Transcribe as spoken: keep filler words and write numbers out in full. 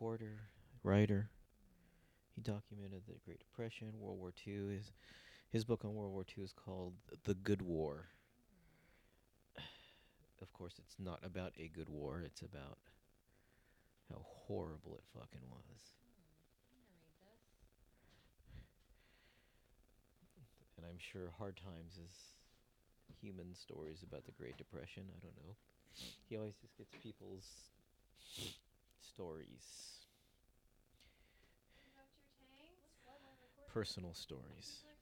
reporter, writer. He documented the Great Depression, World War Two. His his book on World War Two is called The Good War. Of course, it's not about a good war. It's about how horrible it fucking was. And I'm sure Hard Times is human stories about the Great Depression. I don't know. He always just gets people's stories, personal stories.